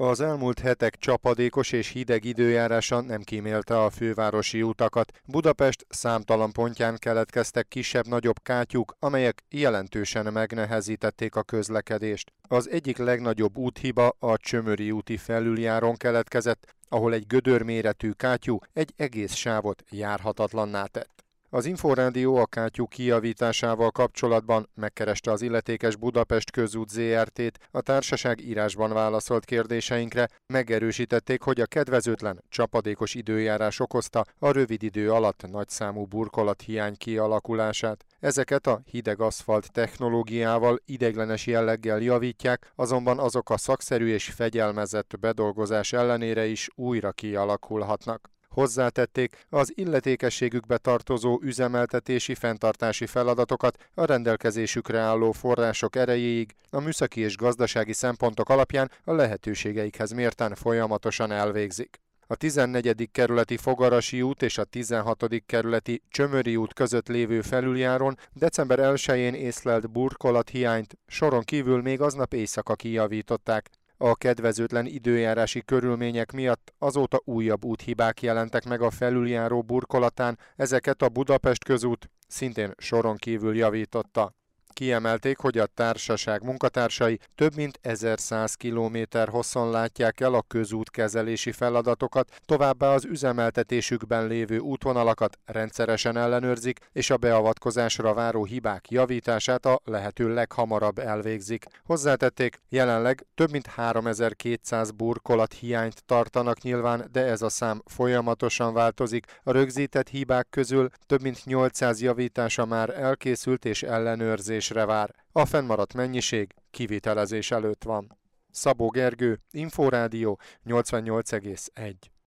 Az elmúlt hetek csapadékos és hideg időjárása nem kímélte a fővárosi utakat. Budapest számtalan pontján keletkeztek kisebb-nagyobb kátyúk, amelyek jelentősen megnehezítették a közlekedést. Az egyik legnagyobb úthiba a Csömöri úti felüljáron keletkezett, ahol egy gödörméretű kátyú egy egész sávot járhatatlanná tett. Az Inforádió a kátyú kijavításával kapcsolatban megkereste az illetékes Budapest Közút Zrt-t, a társaság írásban válaszolt kérdéseinkre, megerősítették, hogy a kedvezőtlen, csapadékos időjárás okozta a rövid idő alatt nagyszámú burkolathiány kialakulását. Ezeket a hideg aszfalt technológiával ideiglenes jelleggel javítják, azonban azok a szakszerű és fegyelmezett bedolgozás ellenére is újra kialakulhatnak. Hozzátették, az illetékességükbe tartozó üzemeltetési fenntartási feladatokat a rendelkezésükre álló források erejéig a műszaki és gazdasági szempontok alapján a lehetőségeikhez mérten folyamatosan elvégzik. A 14. kerületi Fogarasi út és a 16. kerületi Csömöri út között lévő felüljáron december 1-én észlelt burkolathiányt soron kívül még aznap éjszaka kijavították. A kedvezőtlen időjárási körülmények miatt azóta újabb úthibák jelentek meg a felüljáró burkolatán, ezeket a Budapest Közút szintén soron kívül javította. Kiemelték, hogy a társaság munkatársai több mint 1100 km hosszon látják el a közútkezelési feladatokat, továbbá az üzemeltetésükben lévő útvonalakat rendszeresen ellenőrzik, és a beavatkozásra váró hibák javítását a lehető leghamarabb elvégzik. Hozzátették, jelenleg több mint 3200 burkolat hiányt tartanak nyilván, de ez a szám folyamatosan változik. A rögzített hibák közül több mint 800 javítása már elkészült és ellenőrzésre vár. A fennmaradt mennyiség kivitelezés előtt van. Szabó Gergő, Inforádió 88,1.